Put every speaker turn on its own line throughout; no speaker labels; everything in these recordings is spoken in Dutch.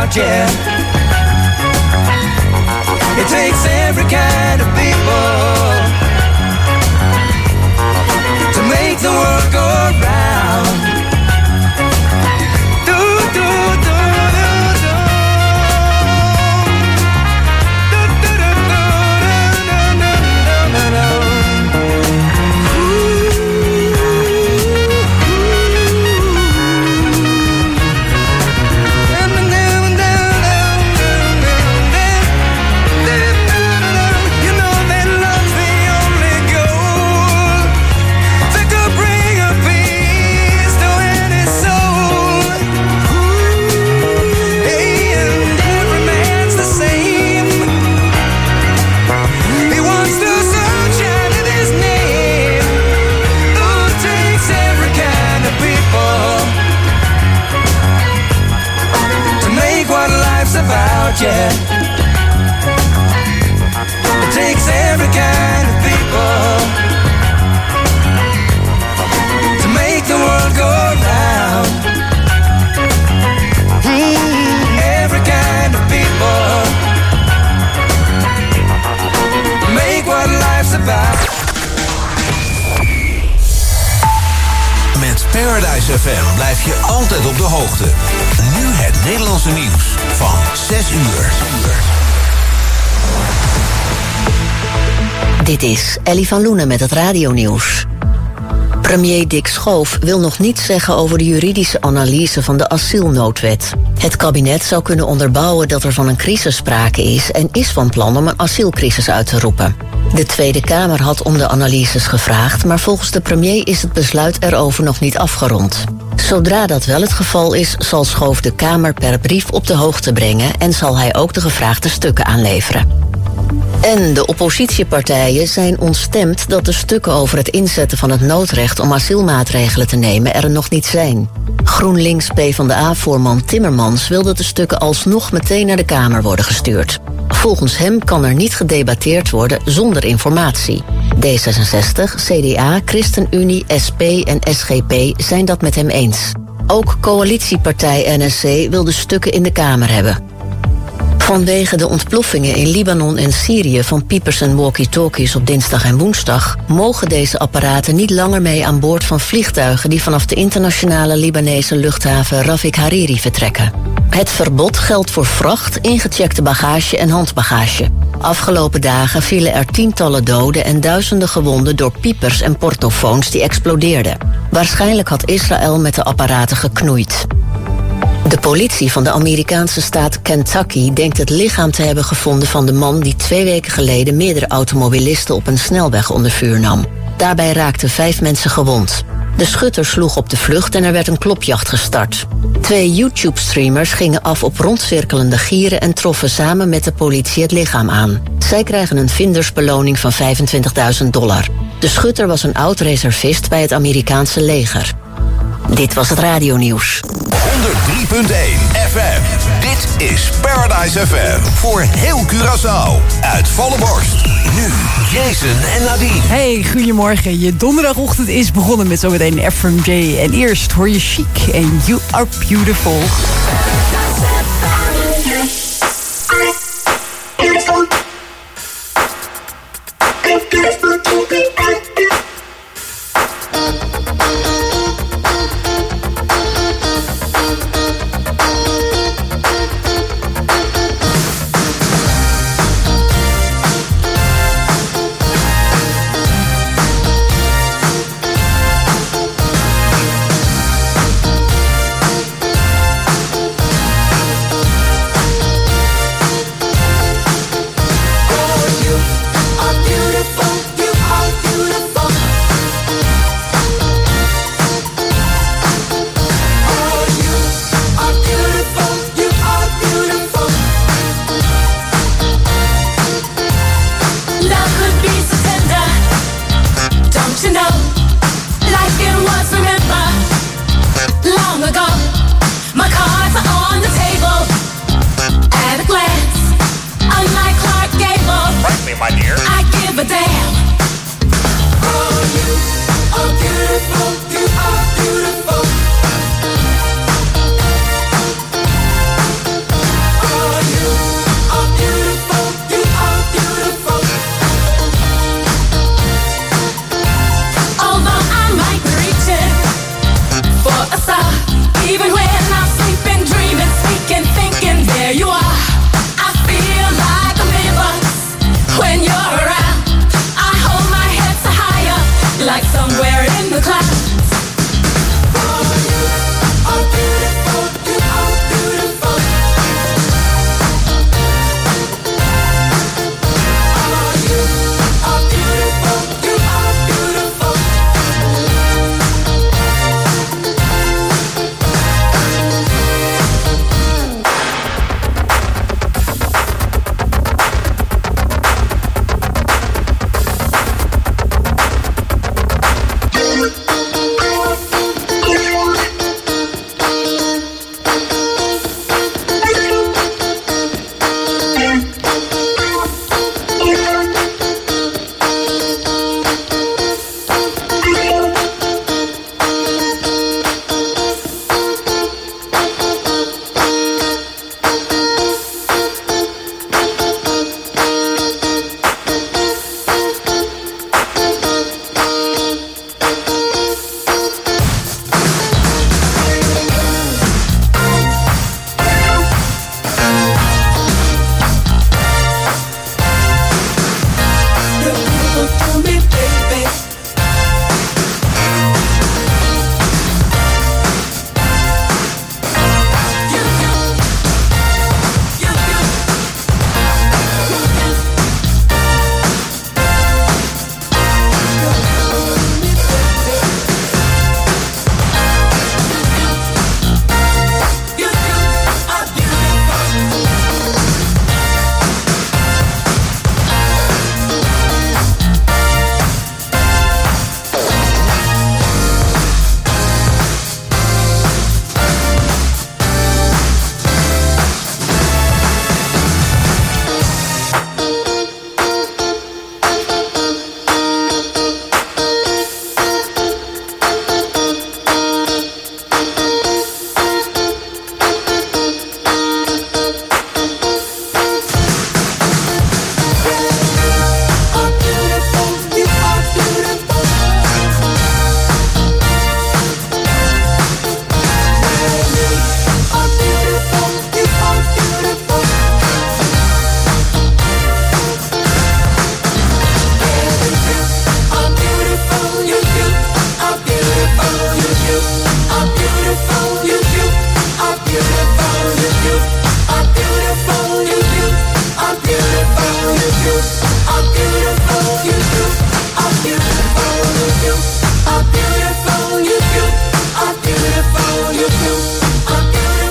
about, yeah. It takes every kind of people to make the world go round. About, yeah. It takes every kind of people to make the world go round. Every kind of people make what life's about.
Met Paradise FM blijf je altijd op de hoogte. Nu het Nederlandse nieuws van 6 uur.
Dit is Ellie van Loenen met het radionieuws. Premier Dick Schoof wil nog niets zeggen over de juridische analyse van de asielnoodwet. Het kabinet zou kunnen onderbouwen dat er van een crisis sprake is en is van plan om een asielcrisis uit te roepen. De Tweede Kamer had om de analyses gevraagd, maar volgens de premier is het besluit erover nog niet afgerond. Zodra dat wel het geval is, zal Schoof de Kamer per brief op de hoogte brengen en zal hij ook de gevraagde stukken aanleveren. En de oppositiepartijen zijn ontstemd dat de stukken over het inzetten van het noodrecht om asielmaatregelen te nemen er nog niet zijn. GroenLinks PvdA-voorman Timmermans wil dat de stukken alsnog meteen naar de Kamer worden gestuurd. Volgens hem kan er niet gedebatteerd worden zonder informatie. D66, CDA, ChristenUnie, SP en SGP zijn dat met hem eens. Ook coalitiepartij NSC wil de stukken in de Kamer hebben. Vanwege de ontploffingen in Libanon en Syrië van piepers en walkie-talkies op dinsdag en woensdag mogen deze apparaten niet langer mee aan boord van vliegtuigen die vanaf de internationale Libanese luchthaven Rafik Hariri vertrekken. Het verbod geldt voor vracht, ingecheckte bagage en handbagage. Afgelopen dagen vielen er tientallen doden en duizenden gewonden door piepers en portofoons die explodeerden. Waarschijnlijk had Israël met de apparaten geknoeid. De politie van de Amerikaanse staat Kentucky denkt het lichaam te hebben gevonden van de man die 2 weken geleden meerdere automobilisten op een snelweg onder vuur nam. Daarbij raakten 5 mensen gewond. De schutter sloeg op de vlucht en er werd een klopjacht gestart. 2 YouTube-streamers gingen af op rondcirkelende gieren en troffen samen met de politie het lichaam aan. Zij krijgen een vindersbeloning van $25.000. De schutter was een oud-reservist bij het Amerikaanse leger. Dit was het radionieuws.
103.1 FM. Dit is Paradise FM. Voor heel Curaçao. Uit volle borst. Nu Jason en Nadine.
Hey, goedemorgen. Je donderdagochtend is begonnen met zometeen FMJ. En eerst hoor je Chic en You Are Beautiful.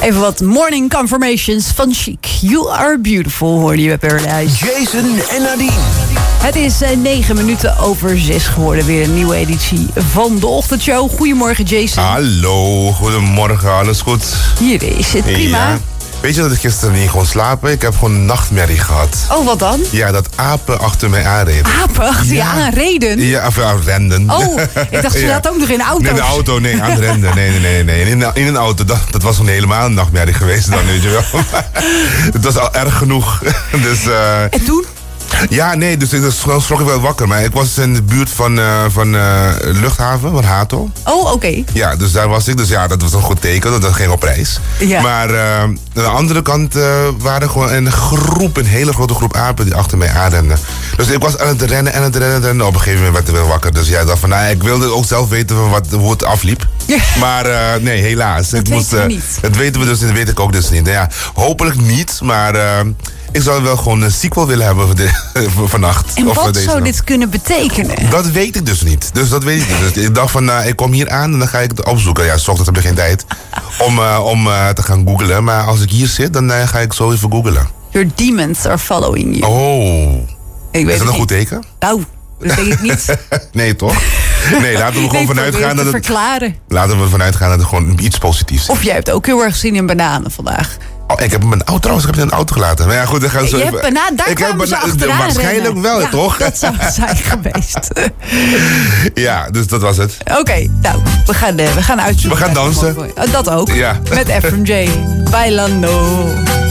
Even wat morning confirmations van Chic. You are beautiful, hoorde je bij Paradise.
Jason en Nadine.
Het is 9 minuten over 6 geworden. Weer een nieuwe editie van de ochtendshow. Goedemorgen, Jason.
Hallo, goedemorgen, alles goed?
Hier is het, prima.
Ja. Weet je dat ik gisteren niet kon slapen? Ik heb gewoon een nachtmerrie gehad.
Oh, wat dan?
Ja, dat apen achter mij aanreden.
Apen achter je aanreden?
Ja, of renden.
Oh, ik dacht, ze zat ook nog in auto's.
Nee, in de auto, nee, aan het renden. Nee. In een auto, dat was gewoon helemaal een nachtmerrie geweest dan, weet je wel. Het was al erg genoeg. Dus,
en toen?
Ja, nee, dus schrok ik wel wakker. Maar ik was in de buurt van luchthaven, van Hato.
Oh, oké.
Ja, dus daar was ik. Dus ja, dat was een goed teken. Dat ging op reis. Ja. Maar aan de andere kant waren gewoon een hele grote groep apen die achter mij aanrenden. Dus ik was aan het rennen. Op een gegeven moment werd ik weer wakker. Dus ja, ik dacht van, ik wilde ook zelf weten hoe het afliep. Ja. Maar nee, helaas. Dat weten we dus, dat weet ik ook dus niet. Ja, hopelijk niet, maar... ik zou wel gewoon een sequel willen hebben voor vannacht.
En wat zou dit kunnen betekenen?
Dat weet ik dus niet. Dus dat weet ik niet. Dus ik dacht van, ik kom hier aan en dan ga ik het opzoeken. Ja, 's ochtends heb ik geen tijd om te gaan googlen. Maar als ik hier zit, dan ga ik zo even googlen.
Your demons are following you.
Oh. Is dat een goed teken?
Nou, dat denk ik niet.
Nee, toch? Nee, laten we gewoon vanuit gaan dat
verklaren.
Laten we vanuit gaan dat het gewoon iets positiefs is.
Of jij hebt ook heel erg zin in bananen vandaag.
Oh, ik heb hem trouwens, ik heb in een auto gelaten. Maar ja, goed, dan gaan we zo even...
Daar kwamen ze achteraan
waarschijnlijk
rennen.
wel,
ja,
toch?
Dat zou het zijn geweest.
Ja, dus dat was het.
Oké, nou, we gaan uitzoeken.
We gaan dansen.
Dat ook.
Ja.
Met FMJ. Bailando.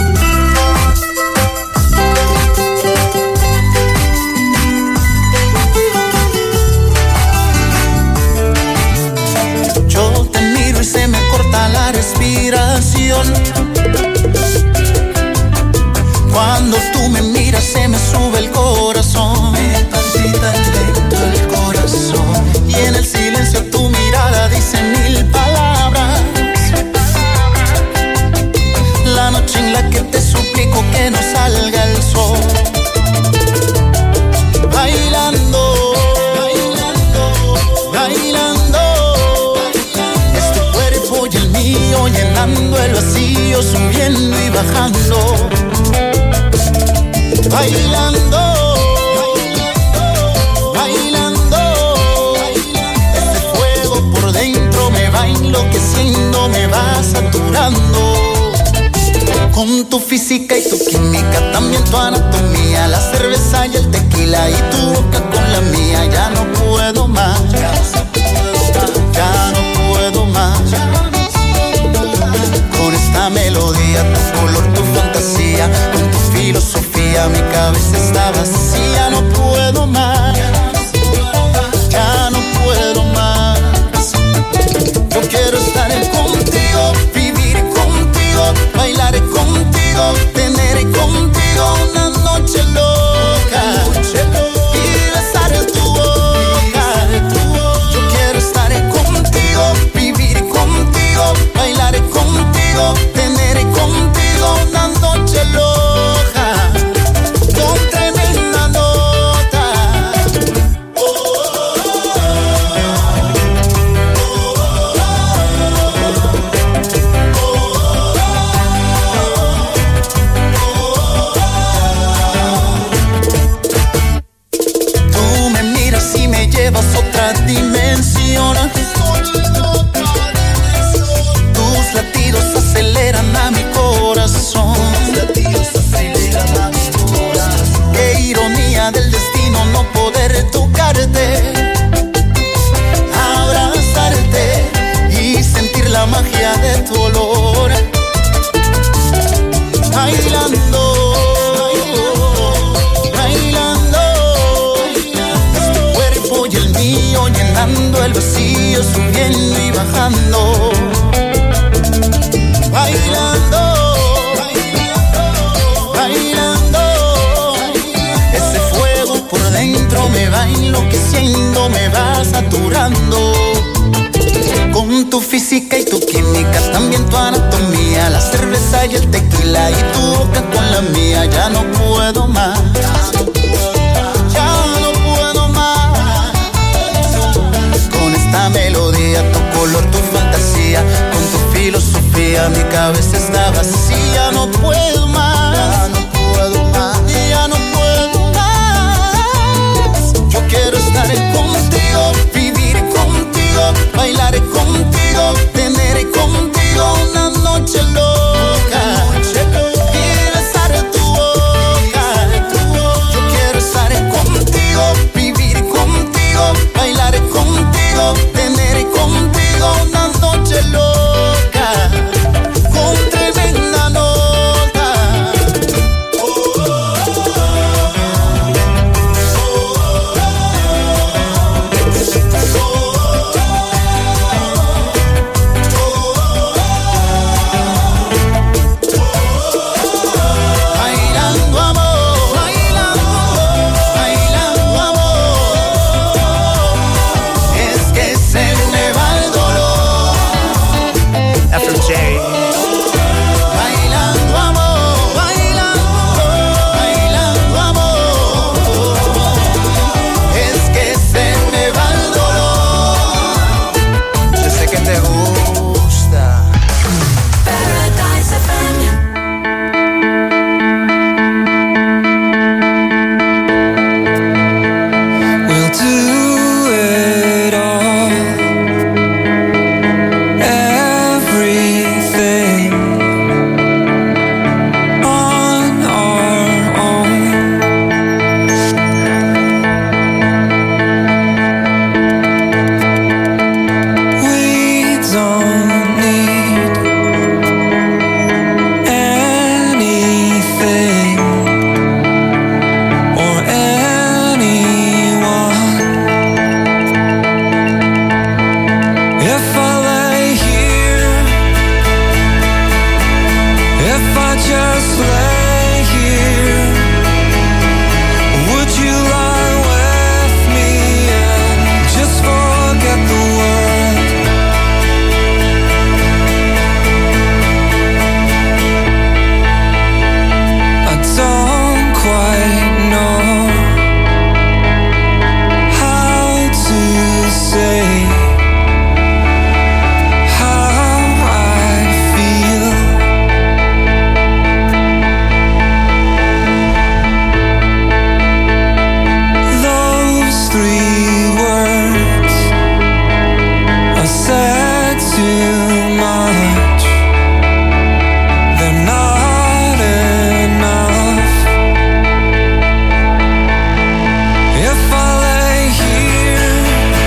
Yo te miro y se me corta la respiración. Cuando tú me miras se me sube el corazón. Me palpita dentro el corazón. Y en el silencio tu mirada dice 1000 palabras. La noche en la que te suplico que no salga el sol. Bailando, bailando, bailando. Es tu cuerpo y el mío llenando el vacío, subiendo y bajando. Bailando, bailando, bailando. Este fuego por dentro me va enloqueciendo, me va saturando. Con tu física y tu química, también tu anatomía, la cerveza y el tequila y tu boca con la mía. Ya no puedo más, ya no puedo más. Con esta melodía, tu color, tu fantasía, con tu filosofía, mi cabeza está vacía. No puedo más, ya no puedo más. Yo quiero estar contigo, vivir contigo, bailar contigo, tener contigo una noche loca y besar tu boca. Yo quiero estar contigo, vivir contigo, bailar contigo, tener contigo una noche loca con tremenda nota. Tú me miras y me llevas a otra dimensión. Tus latidos aceleran a mi corazón. Qué ironía del destino no poder tocarte, abrazarte y sentir la magia de tu olor. Bailando, bailando, es tu cuerpo y el mío llenando el vacío, subiendo y bajando. Bailando, bailando, bailando. Ese fuego por dentro me va enloqueciendo, me va saturando. Con tu física y tu química, también tu anatomía, la cerveza y el tequila y tu boca con la mía. Ya no puedo más, ya no puedo más. Con esta melodía, tu color, tu fantasía, con tu filosofía, Ya mi cabeza está vacía, no puedo más. Ya no puedo más. Ya no puedo más. Yo quiero estar contigo, vivir contigo, bailar contigo, tener contigo una noche loca. Quiero estar en tu boca. Yo quiero estar contigo, vivir contigo, bailar contigo, tener contigo una noche loca. Con tremenda nota. Bailando amor, bailando, bailando amor. Es que se me va el dolor. FMJ. Bailando amor, bailando, bailando amor. Es que se me va el dolor. Yo sé que te gusta.
Paradise FM.
We'll do it all, everything on our own. We don't need anything or anyone. If I lay here, if I just lay here, would you lie with me and just forget the world? I don't quite know how to say how I feel. Those 3 words are said too much. They're not enough. If I lay here,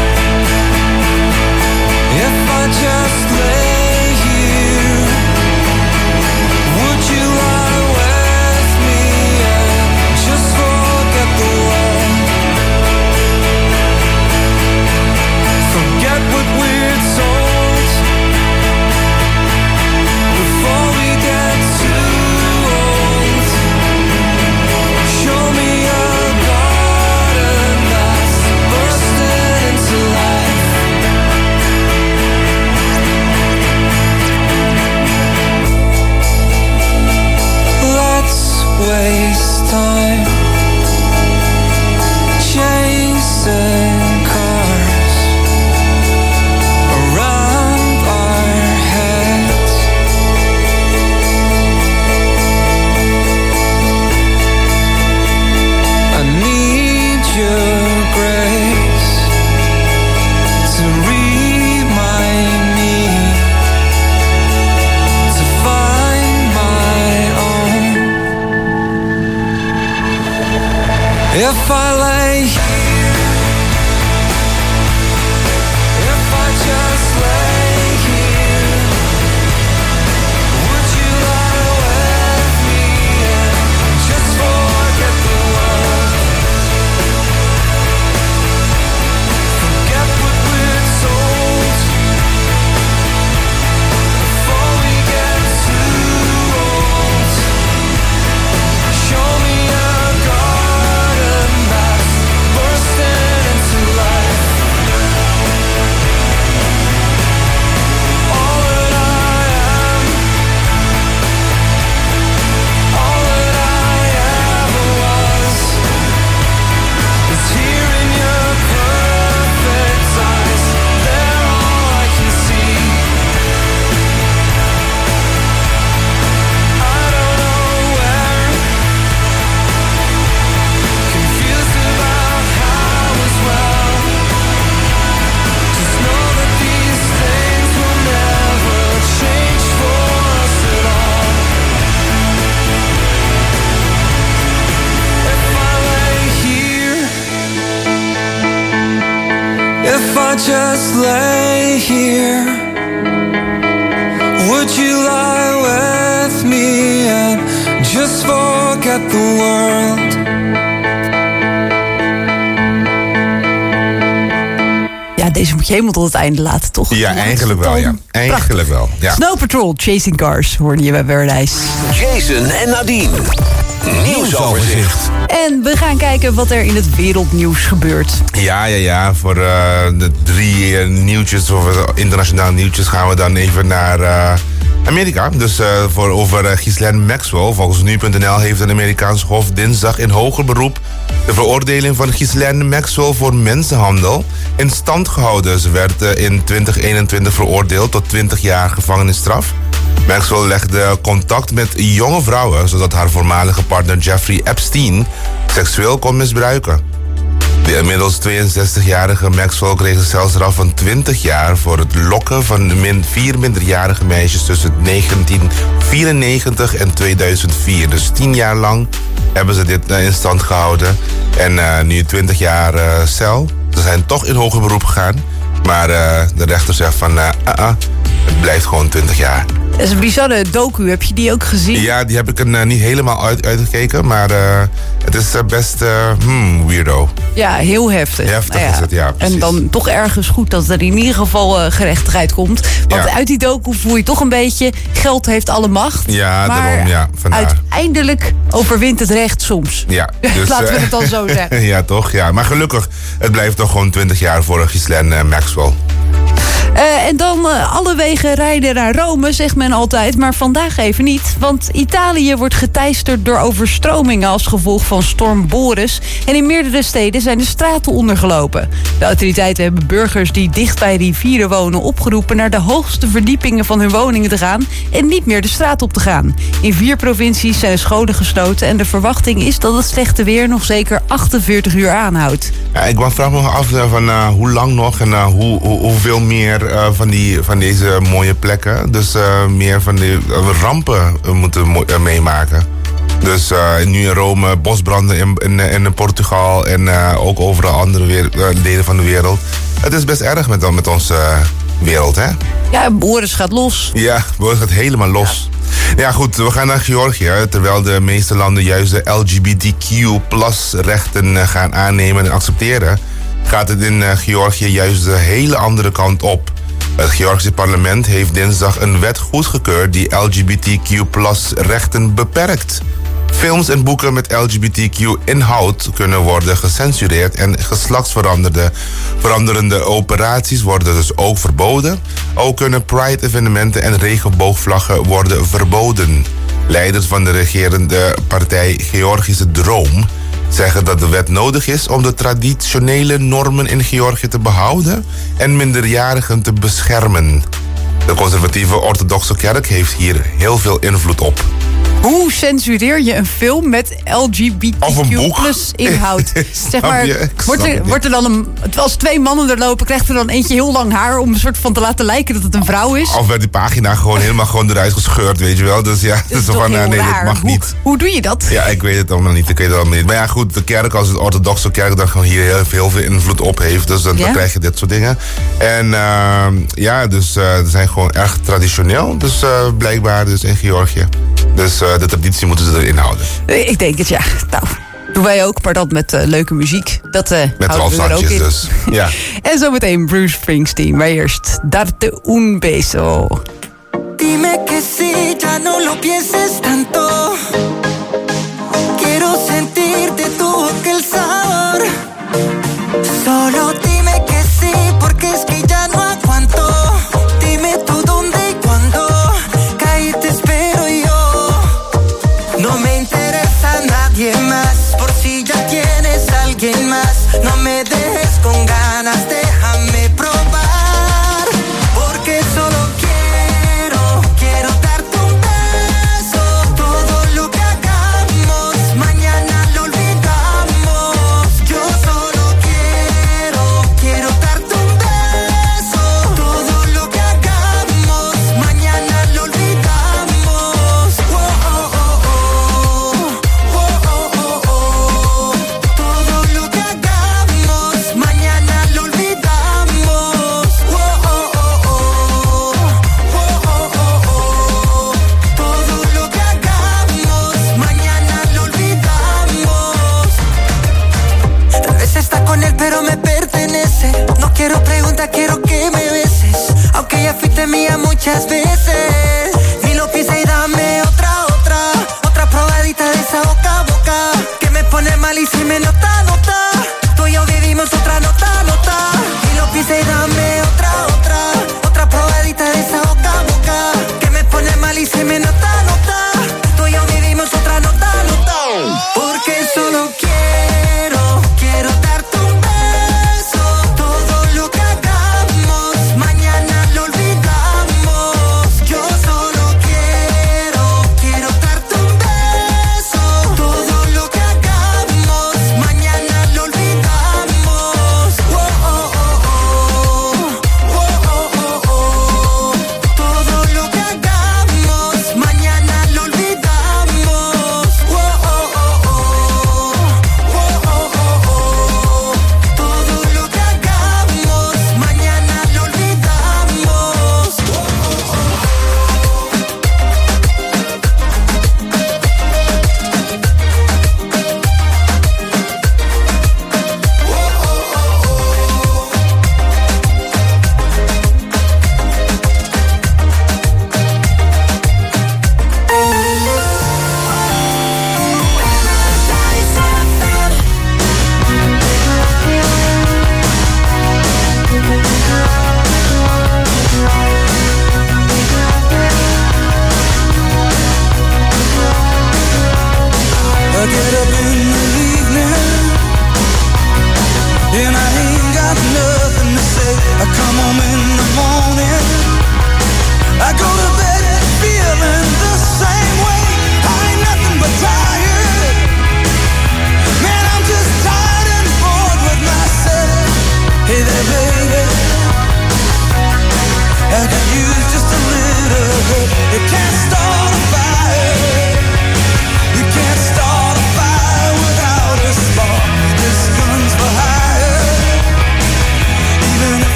if I just lay here, would you lie with me and just forget the world? Forget what we're told before we get too old. Show me a garden that's bursting into life. Let's waste time chasing cars around our heads. I need your grace to remind me to find my own. If I lay here, if I just lay here, would you lie with me and just forget the world? Forget what we're told before we get too old. Show me a garden that's just lay here? Would you lie with me and just forget the world?
Ja, deze moet je helemaal tot het einde laten, toch?
Ja, eigenlijk wel, ja. Eigenlijk wel, ja.
Snow Patrol, Chasing Cars, hoorde je bij Paradise.
Jason en Nadine. Nieuwsoverzicht.
En we gaan kijken wat er in het wereldnieuws gebeurt.
Ja. Voor de 3 nieuwtjes, of internationaal nieuwtjes, gaan we dan even naar Amerika. Dus over Ghislaine Maxwell. Volgens nu.nl heeft een Amerikaans hof dinsdag in hoger beroep de veroordeling van Ghislaine Maxwell voor mensenhandel in stand gehouden. Ze werd in 2021 veroordeeld tot 20 jaar gevangenisstraf. Maxwell legde contact met jonge vrouwen, zodat haar voormalige partner Jeffrey Epstein seksueel kon misbruiken. De inmiddels 62-jarige Maxwell kreeg een celstraf van 20 jaar voor het lokken van 4 minderjarige meisjes tussen 1994 en 2004. Dus 10 jaar lang hebben ze dit in stand gehouden. En nu 20 jaar cel. Ze zijn toch in hoger beroep gegaan. Maar de rechter zegt van, het blijft gewoon 20 jaar.
Dat is een bizarre docu, heb je die ook gezien?
Ja, die heb ik er niet helemaal uitgekeken, maar het is best weirdo.
Ja, heel heftig.
Heftig is het, ja, precies.
En dan toch ergens goed dat er in ieder geval gerechtigheid komt. Want uit die docu voel je toch een beetje, geld heeft alle macht.
Ja,
maar
daarom, ja. Vandaar.
Uiteindelijk overwint het recht soms.
Ja, dus,
laten we het dan zo zeggen.
Ja, toch? Ja. Maar gelukkig, het blijft toch gewoon 20 jaar voor Ghislaine Maxwell.
En dan alle wegen rijden naar Rome, zegt men altijd. Maar vandaag even niet. Want Italië wordt geteisterd door overstromingen als gevolg van storm Boris. En in meerdere steden zijn de straten ondergelopen. De autoriteiten hebben burgers die dicht bij rivieren wonen opgeroepen naar de hoogste verdiepingen van hun woningen te gaan en niet meer de straat op te gaan. In 4 provincies zijn de scholen gesloten en de verwachting is dat het slechte weer nog zeker 48 uur aanhoudt.
Ja, ik vraag me af van hoe lang nog en hoeveel meer van deze mooie plekken. Dus meer van die rampen moeten meemaken. Dus nu in Rome, bosbranden in Portugal en ook overal andere delen van de wereld. Het is best erg met onze wereld, hè?
Ja, Boris gaat los.
Ja, Boris gaat helemaal los. Ja goed, we gaan naar Georgië. Terwijl de meeste landen juist de LGBTQ+-rechten gaan aannemen en accepteren, gaat het in Georgië juist de hele andere kant op. Het Georgische parlement heeft dinsdag een wet goedgekeurd die LGBTQ+-rechten beperkt. Films en boeken met LGBTQ-inhoud kunnen worden gecensureerd en geslachtsveranderende operaties worden dus ook verboden. Ook kunnen Pride-evenementen en regenboogvlaggen worden verboden. Leiders van de regerende partij Georgische Droom zeggen dat de wet nodig is om de traditionele normen in Georgië te behouden en minderjarigen te beschermen. De conservatieve orthodoxe kerk heeft hier heel veel invloed op.
Hoe censureer je een film met LGBTQ+-inhoud? Zeg maar, wordt er dan als 2 mannen er lopen, krijgt er dan eentje heel lang haar om een soort van te laten lijken dat het een vrouw is?
Of werd die pagina gewoon helemaal eruit gescheurd, weet je wel? Dus ja,
dat is
van
toch
nee,
raar.
dat mag niet.
Hoe doe je dat?
Ja, ik weet het allemaal niet. Maar ja, goed, de kerk als het orthodoxe kerk dan gewoon hier heel veel invloed op heeft. Dus dan krijg je dit soort dingen. En dus ze zijn gewoon erg traditioneel. Dus blijkbaar dus in Georgië. Dus de traditie moeten ze erin houden.
Ik denk het, ja. Nou, doen wij ook, maar dat met leuke muziek. Dat
met
houden we er ook in.
Dus. Ja.
En zometeen Bruce Springsteen. Maar eerst Darte un beso.
Dime que sí, ya no lo pienses tanto. Quiero sentirte tu boca el sabor. Solo dime que sí, porque es que ya no aguanto. Dime tú dónde y cuándo. Caí te espero yo. No me interesa nadie más. Por si ya tienes a alguien más. No me dejes con ganas, déjame probar. Porque solo quiero darte un beso. Todo lo que hagamos, mañana lo olvidamos. Yo solo quiero darte un beso. Todo lo que hagamos, mañana lo olvidamos. Oh, oh, oh, oh. Oh, oh, oh, oh. Todo lo que hagamos, mañana muchas veces. Y lo pisa y dame otra probadita de esa boca a boca. Que me pone mal y si me nota. Tú y yo vivimos otra nota. Y lo pisa y dame otra probadita de esa boca a boca. Que me pone mal y si me nota. Tú y yo vivimos otra nota. Porque solo quiero darte un beso. Todo lo que hagamos mañana lo olvidamos. Yo solo quiero darte un beso. Todo lo que hagamos mañana lo olvidamos. Oh, oh, oh, oh. Oh, oh, oh, oh. Todo lo que hagamos mañana lo olvidamos. Oh, oh, oh, oh.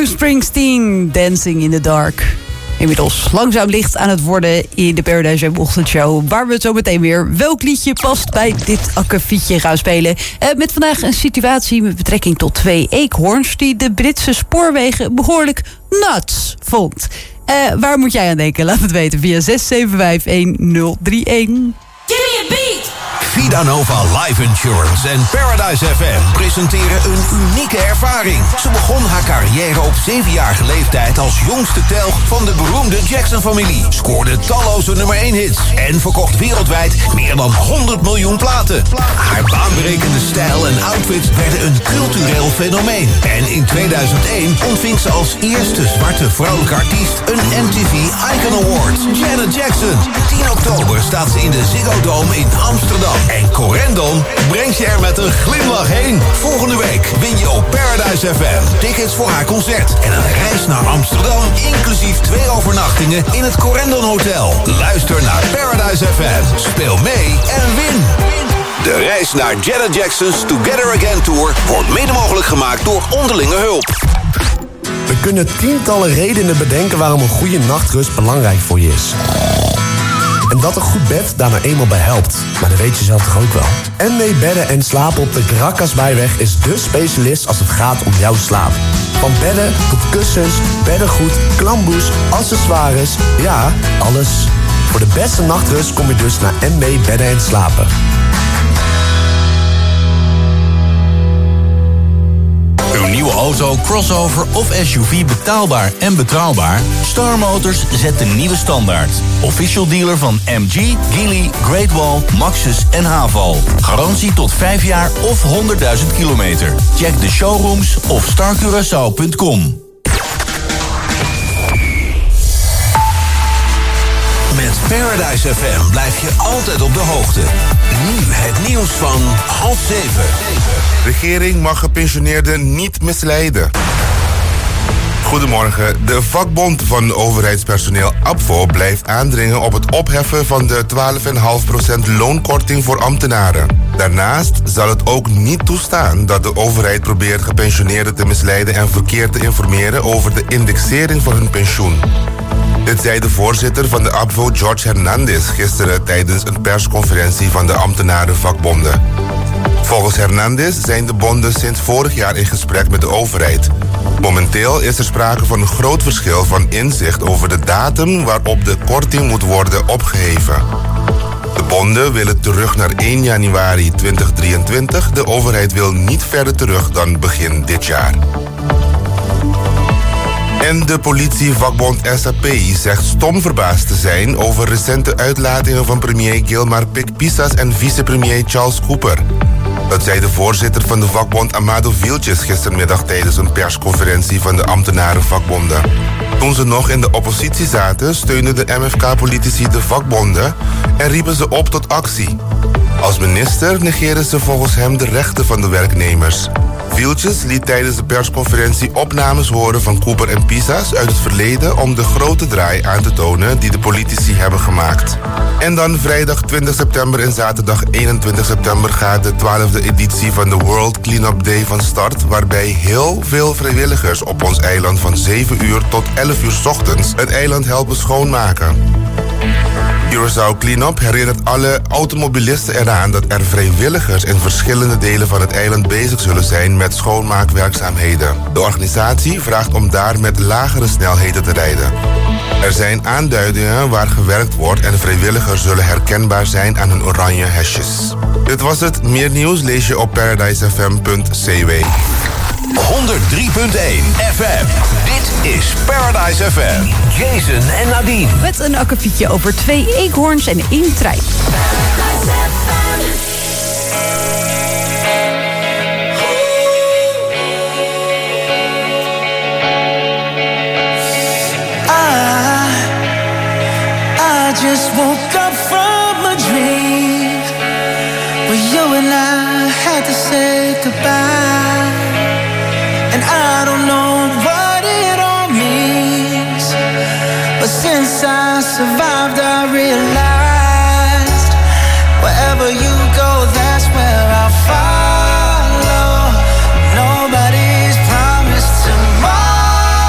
Bruce Springsteen, Dancing in the Dark. Inmiddels langzaam licht aan het worden in de Paradise FM ochtendshow. Waar we zo meteen weer welk liedje past bij dit akkefietje gaan spelen. Met vandaag een situatie met betrekking tot 2 eekhoorns die de Britse spoorwegen behoorlijk nuts vond. Waar moet jij aan denken? Laat het weten via 6751031.
Give me a beat!
Vidanova Life Insurance en Paradise FM presenteren een unieke ervaring. Ze begon haar carrière op 7-jarige leeftijd als jongste telg van de beroemde Jackson-familie. Scoorde talloze nummer 1 hits en verkocht wereldwijd meer dan 100 miljoen platen. Haar baanbrekende stijl en outfits werden een cultureel fenomeen. En in 2001 ontving ze als eerste zwarte vrouwelijke artiest een MTV Icon Award. Janet Jackson. 10 oktober staat ze in de Ziggo Dome in Amsterdam. En Corendon brengt je er met een glimlach heen. Volgende week win je op Paradise FM tickets voor haar concert. En een reis naar Amsterdam, inclusief 2 overnachtingen in het Corendon Hotel. Luister naar Paradise FM, speel mee en win. De reis naar Janet Jackson's Together Again Tour wordt mede mogelijk gemaakt door onderlinge hulp.
We kunnen tientallen redenen bedenken waarom een goede nachtrust belangrijk voor je is. En dat een goed bed daar nou eenmaal bij helpt. Maar dat weet je zelf toch ook wel? NW Bedden en Slapen op de Grakasbijweg is dé specialist als het gaat om jouw slaap. Van bedden tot kussens, beddengoed, klamboes, accessoires. Ja, alles. Voor de beste nachtrust kom je dus naar NW Bedden en Slapen.
Uw nieuwe auto, crossover of SUV betaalbaar en betrouwbaar? Star Motors zet de nieuwe standaard. Official dealer van MG, Geely, Great Wall, Maxus en Haval. Garantie tot 5 jaar of 100.000 kilometer. Check de showrooms of starcuraçao.com.
Met Paradise FM blijf je altijd op de hoogte. Nu het nieuws van 6:30.
Regering mag gepensioneerden niet misleiden. Goedemorgen. De vakbond van overheidspersoneel ABVO blijft aandringen op het opheffen van de 12,5% loonkorting voor ambtenaren. Daarnaast zal het ook niet toestaan dat de overheid probeert gepensioneerden te misleiden en verkeerd te informeren over de indexering van hun pensioen. Dit zei de voorzitter van de ABVO, George Hernandez, gisteren tijdens een persconferentie van de ambtenarenvakbonden. Volgens Hernandez zijn de bonden sinds vorig jaar in gesprek met de overheid. Momenteel is er sprake van een groot verschil van inzicht over de datum waarop de korting moet worden opgeheven. De bonden willen terug naar 1 januari 2023. De overheid wil niet verder terug dan begin dit jaar. En de politievakbond SAP zegt stom verbaasd te zijn over recente uitlatingen van premier Gilmar Pik-Pisas en vicepremier Charles Cooper. Dat zei de voorzitter van de vakbond Amado Vilches gistermiddag tijdens een persconferentie van de ambtenarenvakbonden. Toen ze nog in de oppositie zaten, steunden de MFK-politici de vakbonden en riepen ze op tot actie. Als minister negeren ze volgens hem de rechten van de werknemers. Vilches liet tijdens de persconferentie opnames horen van Cooper en Pisas uit het verleden om de grote draai aan te tonen die de politici hebben gemaakt. En dan vrijdag 20 september en zaterdag 21 september gaat de 12e editie van de World Cleanup Day van start, waarbij heel veel vrijwilligers op ons eiland van 7 uur tot 11 uur 's ochtends het eiland helpen schoonmaken. Curaçao Cleanup herinnert alle automobilisten eraan dat er vrijwilligers in verschillende delen van het eiland bezig zullen zijn met schoonmaakwerkzaamheden. De organisatie vraagt om daar met lagere snelheden te rijden. Er zijn aanduidingen waar gewerkt wordt en vrijwilligers zullen herkenbaar zijn aan hun oranje hesjes. Dit was het. Meer nieuws lees je op paradisefm.cw.
103.1 FM. Dit is Paradise FM. Jason en Nadine.
Met een akkefietje over 2 eekhoorns en 1 trein.
Paradise FM.
I just woke up from a dream where you and I had to say goodbye. And I don't know what it all means, but since I survived I realized wherever you go, that's where I'll follow. Nobody's promised tomorrow.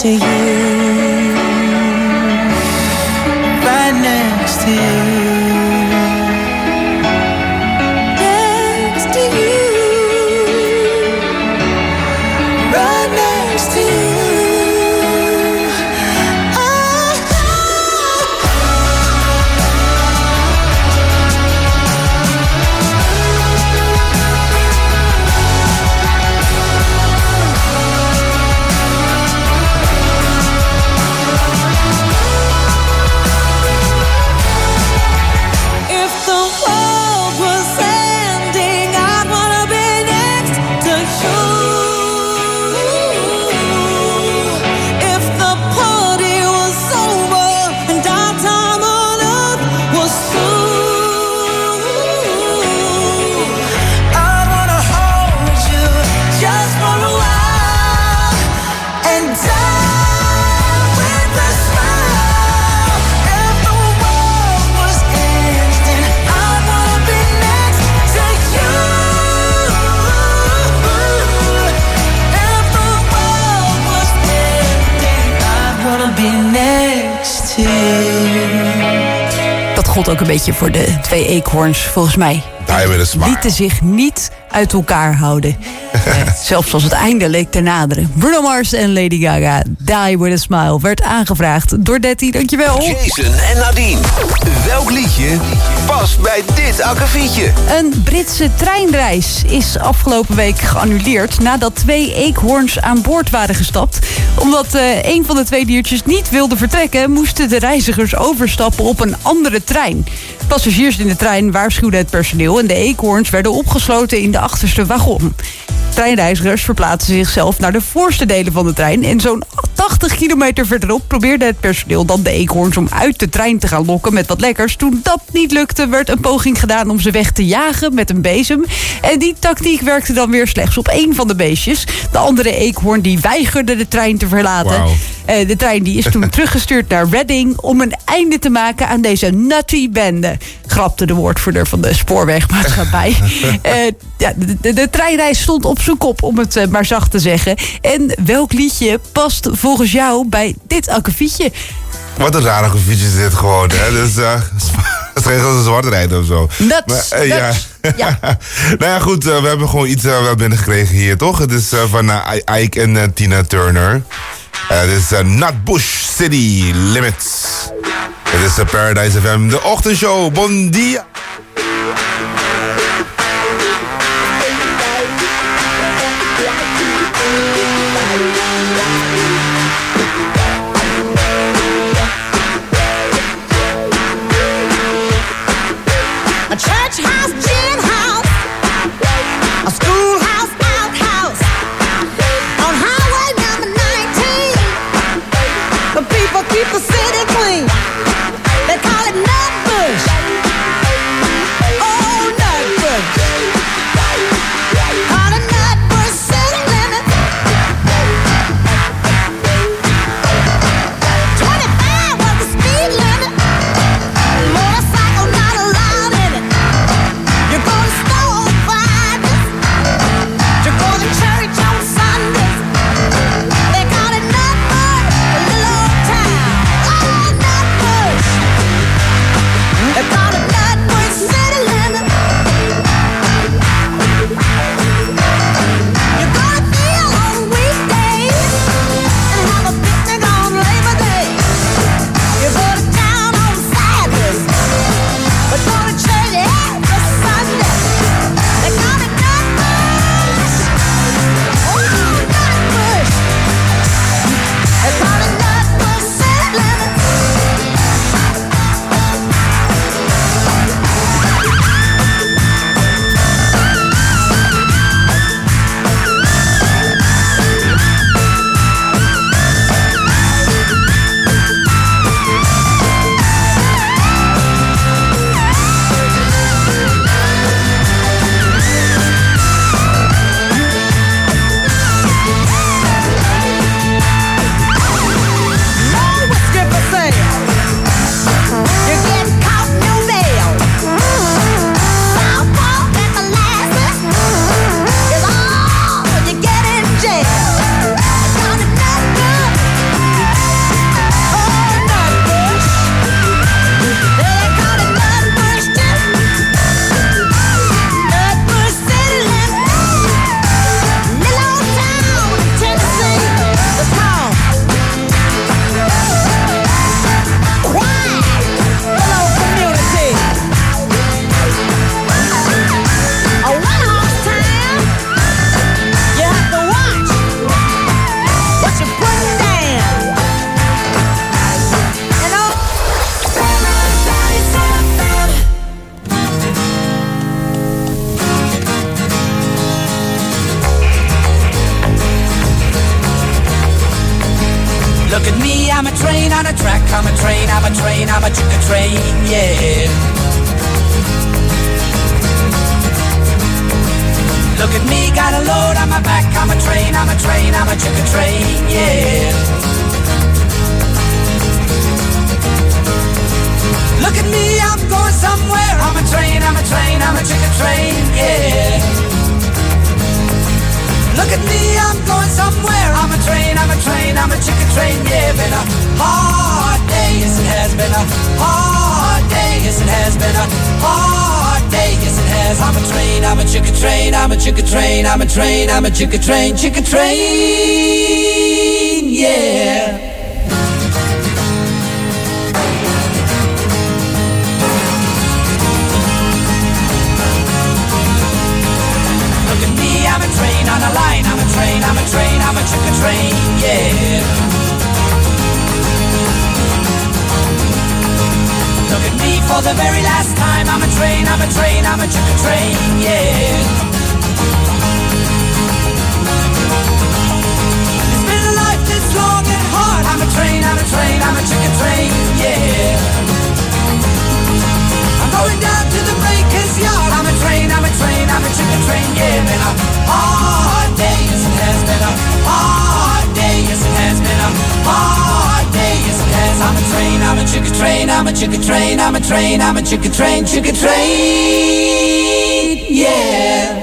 to you. Right next to you. Next to you. Right next to you.
Dat gold ook een beetje voor de twee eekhoorns, volgens mij. Lieten zich niet uit elkaar houden. Zelfs als het einde leek te naderen. Bruno Mars en Lady Gaga, Die With A Smile, werd aangevraagd door Detty. Dankjewel.
Jason en Nadine. Welk liedje past bij dit akkefietje?
Een Britse treinreis is afgelopen week geannuleerd nadat 2 eekhoorns aan boord waren gestapt. Omdat een van de 2 diertjes niet wilde vertrekken, moesten de reizigers overstappen op een andere trein. Passagiers in de trein waarschuwden het personeel en de eekhoorns werden opgesloten in de achterste wagon. Treinreizigers verplaatsten zichzelf naar de voorste delen van de trein en zo'n 80 kilometer verderop probeerde het personeel dan de eekhoorns om uit de trein te gaan lokken met wat lekkers. Toen dat niet lukte, werd een poging gedaan om ze weg te jagen met een bezem. En die tactiek werkte dan weer slechts op 1 van de beestjes. De andere eekhoorn die weigerde de trein te verlaten.
Wow.
De trein die is toen teruggestuurd naar Reading om een einde te maken aan deze nutty bende. Grapte de woordvoerder van de spoorwegmaatschappij. De treinreis stond op zijn kop, om het maar zacht te zeggen. En welk liedje past volgens jou bij dit akkefietje?
Wat een rare akkefietje is dit gewoon, hè? Dus, het is geen zwart rijden of zo.
Nuts.
Ja. Nou ja, goed, we hebben gewoon iets binnengekregen hier, toch? Het is van Ike en Tina Turner. Het is Nutbush City Limits. Het is Paradise FM, de ochtendshow. Bon dia.
A church house, gin house, a schoolhouse, outhouse, on highway number 19. The people keep the city clean. They call it Nutbush.
Look at me, I'm a train on a track, I'm a train, I'm a train, I'm a chicken train, yeah. Look at me, got a load on my back, I'm a train, I'm a train, I'm a chicken train, yeah. Look at me, I'm going somewhere, I'm a train, I'm a train, I'm a chicken train, yeah. Look at me, I'm going somewhere, I'm a train, I'm a train, I'm a chicken train, yeah. Been a hard day, yes it has been a hard day, yes it has been a hard day, yes it has. I'm a train, I'm a chicken train, I'm a chicken train, I'm a train, I'm a chicken train, yeah. I'm a train on a line, I'm a train, I'm a train, I'm a chicken train, yeah. Look at me for the very last time, I'm a train, I'm a train, I'm a chicken train, yeah. It's been a life this long and hard, I'm a train, I'm a train, I'm a chicken train, yeah. I'm going down to the breaker's yard, I'm a train, I'm a train, I'm a chicken train, yeah. Been a hard day, yes it has been a hard day, yes it has been a hard day, yes it has. I'm a train, I'm a chicken train, I'm a chicken train, I'm a train, I'm a chicken train, yeah.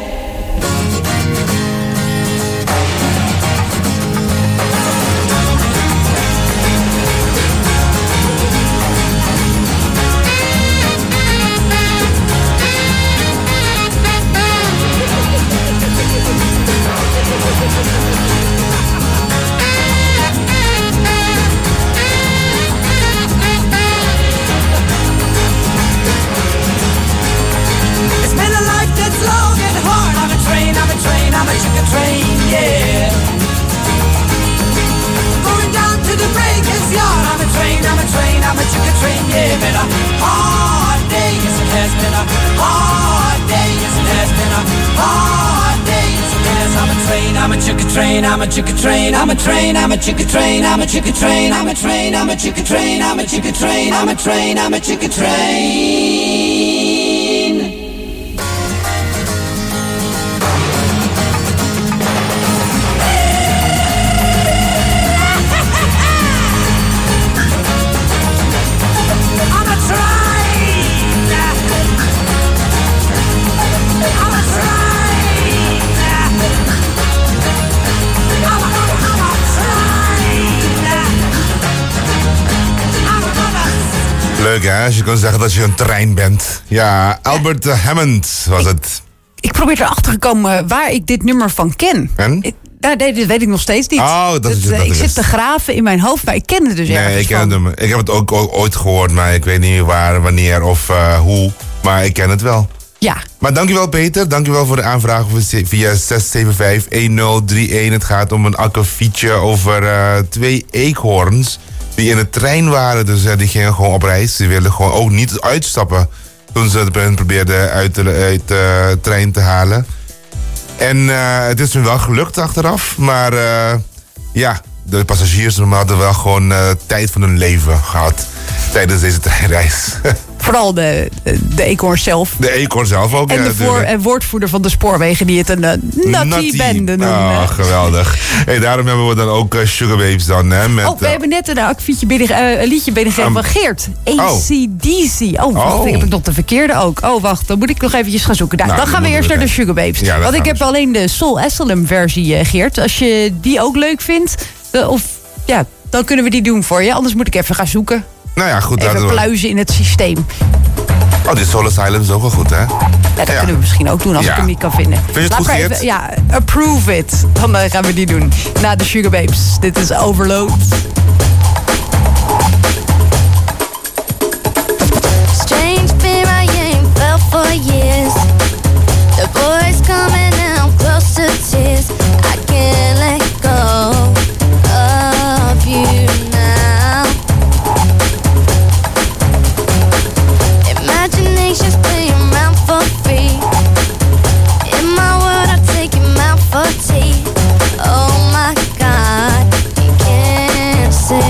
I'm a chicken train, yeah. Going down to the breaker's yard. I'm a train, I'm a train, I'm a chicken train, yeah. Been a hard day, yes it has been a hard day, yes it has been a hard day, yes it has. I'm a train, I'm a chicken train, I'm a chicken train, I'm a train, I'm a chicken train, I'm a chicken train, I'm a train, I'm a chicken train, I'm a chicken train, I'm a train, I'm a chicken train.
Leuk hè, als je kan zeggen dat je een trein bent. Ja, Albert Hammond was het.
Ik probeer erachter te komen waar ik dit nummer van ken.
En?
Nee, dat weet ik nog steeds niet.
Oh, dat is
ik zit te graven in mijn hoofd, maar ik ken het dus ergens
Nee, ik ken
van.
het nummer. Ik heb het ook ooit gehoord, maar ik weet niet waar, wanneer of hoe. Maar ik ken het wel.
Ja.
Maar dankjewel Peter, dankjewel voor de aanvraag via 675-1031. Het gaat om een akkefietje over 2 eekhoorns die in de trein waren. Dus die gingen gewoon op reis. Ze wilden gewoon ook niet uitstappen toen ze het probeerden uit de trein te halen. En het is hun wel gelukt achteraf. Maar ja, de passagiers hadden wel gewoon tijd van hun leven gehad tijdens deze treinreis.
Vooral de eekhoorn zelf.
De eekhoorn zelf ook,
en de woordvoerder van de spoorwegen die het een nutty bende noemen.
Oh, geweldig. Hey, daarom hebben we dan ook Sugar Babes dan. Hè, met,
we hebben net een liedje binnengegeven van Geert. AC/DC. Wacht, ik heb nog de verkeerde ook. Wacht, dan moet ik nog eventjes gaan zoeken. Dan gaan we eerst naar de Sugar Babes. Ja, want ik heb alleen de Soul Asylum versie, Geert. Als je die ook leuk vindt, dan kunnen we die doen voor je. Anders moet ik even gaan zoeken.
Nou ja, goed.
Even pluizen in het systeem.
Oh, dit Soul Asylum is ook wel goed, hè?
Ja, dat kunnen we misschien ook doen als ik hem niet kan vinden.
Vind je het goed, Geert?
Ja, approve it. Dan gaan we die doen. Na de Sugar Babes. Dit is Overload.
Strange fear I ain't felt for years. The boys coming out close to tears. I can't let go of you now. Imagination's playing around for free. In my world I take him out for tea. Oh my God, you can't say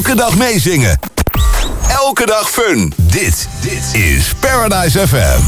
Elke dag meezingen. Elke dag fun. Dit is Paradise FM.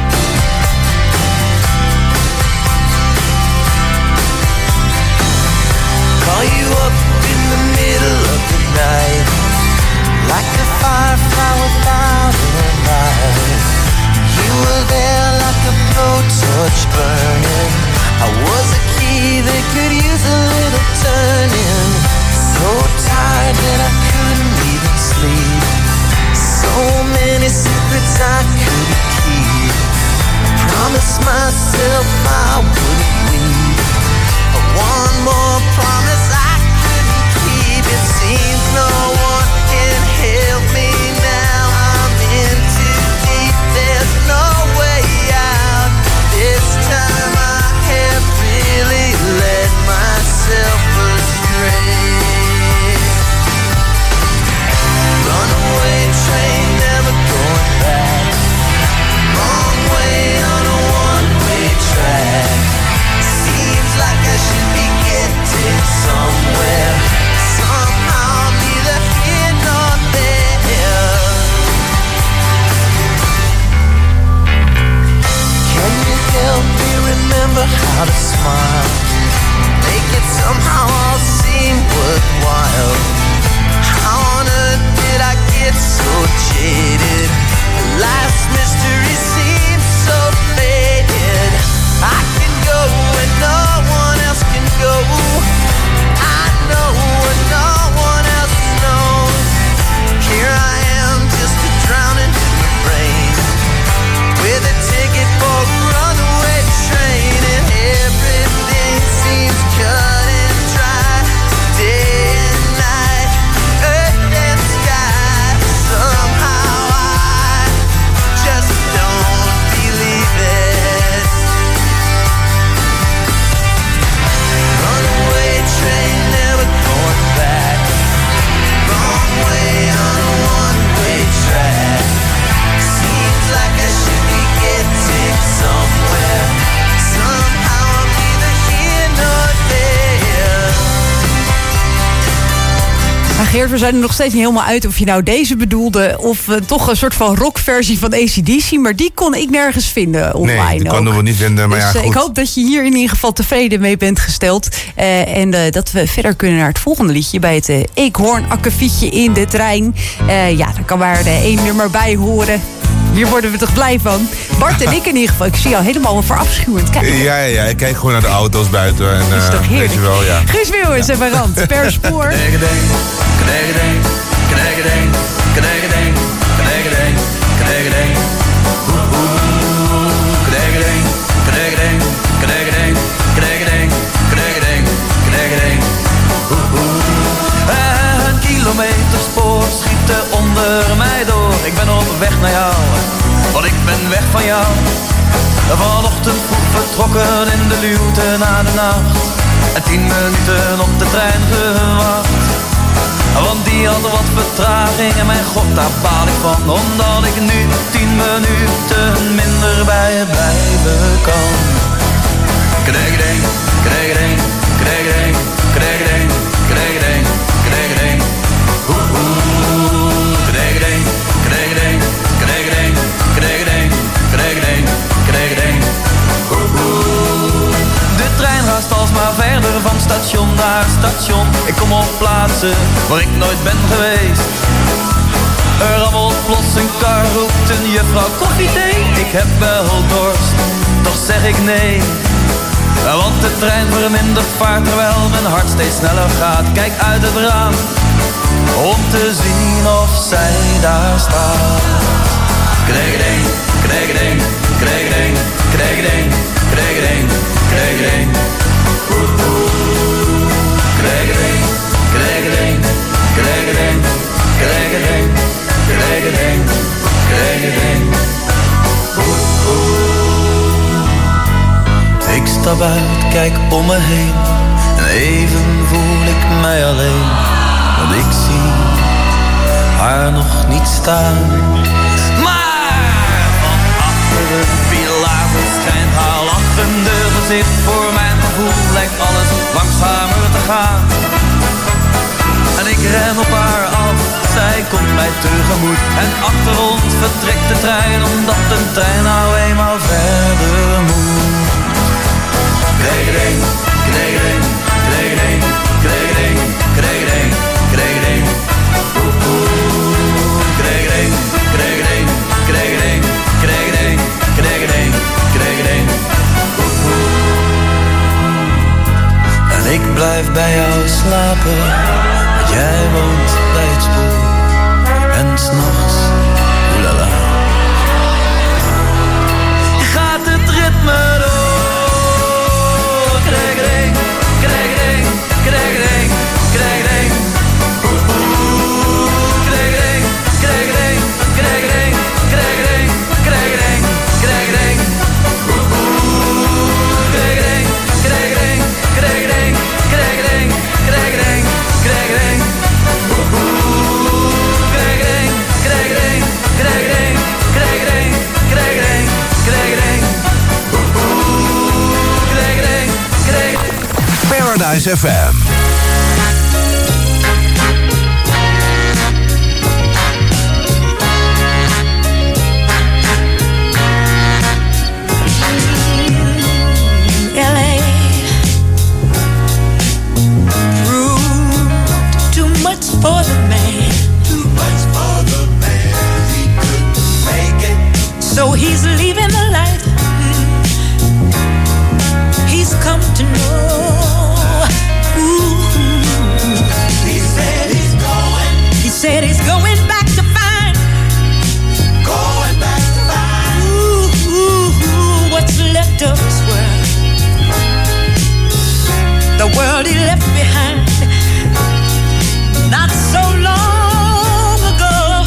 Call you up in the middle of the night, like a firefly without a light. You were there like a blowtorch burning. I was a key that could use a little turning. So tired that I couldn't even sleep. So many secrets I couldn't keep. I promised myself I wouldn't leave. But one more promise I couldn't keep. It seems no one can help me now. I'm in too deep, there's no way out. This time I have really led myself astray. Runaway train, never going back. Wrong way on a one-way track. Seems like I should be getting somewhere. Somehow I'm neither here nor there. Can you help me remember how to smile? Make it somehow all seem worthwhile. How on earth did I get so jaded? Life's mystery seems so faded. I can go where no one else can go. I know what no one else knows. Here I am, just a drowning in the rain, with a ticket for a runaway train, and everything seems cut and dry. Day and night, earth and sky. Somehow I just don't believe it. Runaway train, never going back. Wrong way on a one-way track. Seems like I should be getting somewhere. Somehow I'm neither here nor there.
Geert, we zijn er nog steeds niet helemaal uit of je nou deze bedoelde of toch een soort van rockversie van AC/DC, maar die kon ik nergens vinden online.
Nee, die konden we niet vinden, maar
dus,
ja, goed.
ik hoop dat je hier in ieder geval tevreden mee bent gesteld. En dat we verder kunnen naar het volgende liedje bij het Eekhoorn-akkefietje in de trein. Ja, daar kan maar één nummer bij horen. Hier worden we toch blij van. Bart en ik in ieder geval. Ik zie jou helemaal verafschuwend kijken.
Ja, ik kijk gewoon naar de auto's buiten. En,
dat is toch heerlijk.
weet je wel, ja.
Guus Meeuwis en Marant, per spoor.
Een kilometerspoor schiet er onder mij door. Ik ben op weg naar jou, want ik ben weg van jou. Vanochtend vroeg vertrokken in de luwte na de nacht. En 10 minuten op de trein gewacht. Want die had wat vertraging en mijn god, daar baal ik van. Omdat ik nu 10 minuten minder bij je blijven kan. Kregeding, kregeding, kregeding, kregeding, kregeding, kregeding. Kregeding, kregeding, kregeding, kregeding, kregeding, kregeding. De trein raast alsmaar verder van station naar station. Ik kom op plaatsen waar ik nooit ben geweest. Er rammelt plots een kar, roept een juffrouw koffie thee. Ik heb wel dorst, toch zeg ik nee. Want de trein vermindert vaart terwijl mijn hart steeds sneller gaat. Kijk uit het raam om te zien of zij daar staat. Kregeding, kregeding, kregeding, kregeding, kregeding, kregeding. Kregeding, kregeding, kregeding, kregeding, kregeding, kregeding. Ik stap uit, kijk om me heen en even voel ik mij alleen. Want ik zie haar nog niet staan. Maar van achter de pilaar verschijnt haar lachende gezicht. Voor mijn gevoel lijkt alles langzamer te gaan. En ik ren op haar af tijd tegemoet. En achter ons vertrekt de trein, omdat de trein nou eenmaal verder moet. Kregeding, kregeding, kregeding, kregeding, kregeding, kregeding. Kregeding, kregeding, kregeding, kregeding, kregeding, kregeding. En ik blijf bij jou slapen, want jij woont bij het spoor. En 's nachts, oelala, gaat het ritme door. Kregeding, kregeding, kregeding, kregeding. Kregeding, kregeding, kregeding, kregeding, kregeding, kregeding. Kregeding, kregeding, kregeding, kregeding, kregeding, kregeding. Kregeding, kregeding, kregeding, kregeding, kregeding, kregeding. Kregeding, kregeding.
Paradise FM.
LA proved too much for the man. Too much for the man. He couldn't make it. So he's leaving the life he's come to know. Ooh. He said he's going. He said he's going back to find. Going back to find. Ooh, what's left of his world. The world he left behind not so long ago.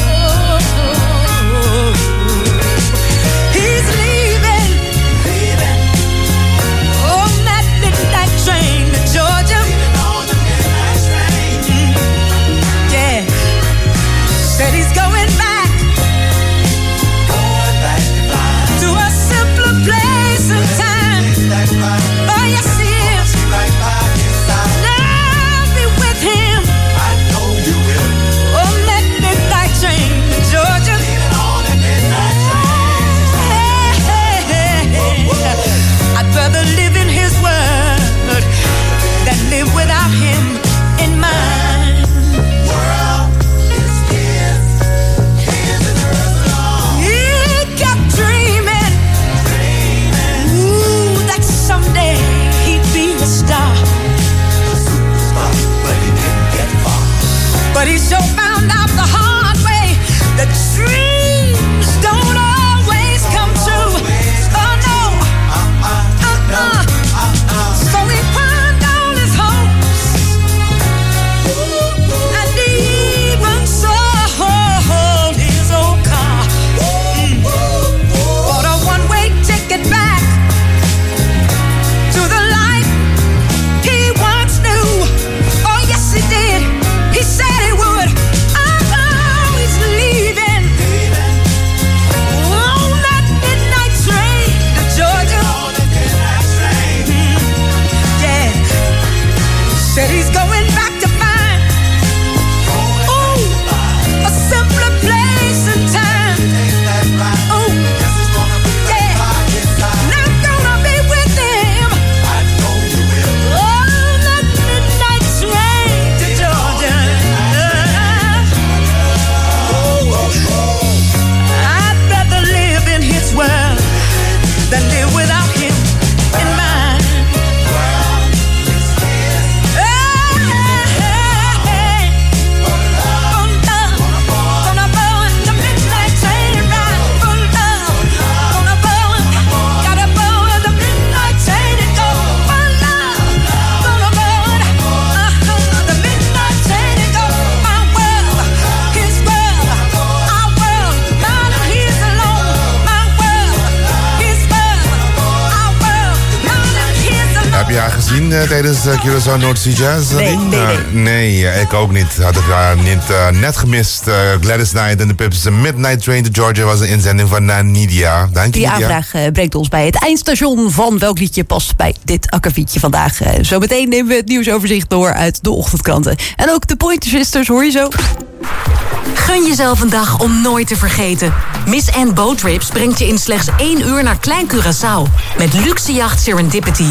He's leaving, leaving on that midnight train to Georgia. On the midnight train. Yeah, said he's going back to a simpler place and time. Oh yes he is. Now be with him. I know you will. On that midnight train to Georgia. On that midnight train. I'd rather live in his world than live without him in mine. World is his, his and hers alone. He kept dreaming, ooh, that someday he'd be a star. But he didn't get far. But he sure found out the hard way that dreams don't always come true. Oh no. So he pawned all his hopes and even sold his old car. Bought a one-way ticket back to the life he once knew. Oh yes he did. He said he would. Oh, he's leaving on that midnight train to Georgia. Yeah, said he's going back to find a simpler place and time. Oh, yeah, and I'm gonna be with him on that midnight train to Georgia. I'd rather live in his world than live without him in mine. Gonna burn the midnight train ride for love. Gonna burn, gotta burn the midnight train and go for love. Gonna burn the midnight train and go. My world, his world, our world, mine and his alone. My world, his world, our world, mine and his alone.
Heb je haar gezien tijdens Curaçao North Sea Jazz?
Nee.
Nee, ik ook niet. Had ik haar net gemist. Gladys Knight en de Pips. Midnight Train to Georgia was een inzending van Nidia. Dank je,
Die
Nidia.
aanvraag brengt ons bij het eindstation van welk liedje past bij dit akkefietje vandaag. Zometeen nemen we het nieuwsoverzicht door uit de ochtendkranten. En ook de Pointer Sisters hoor je zo.
Gun jezelf een dag om nooit te vergeten. Miss Anne Boat Trips brengt je in slechts 1 uur naar Klein Curaçao. Met luxe jacht Serendipity.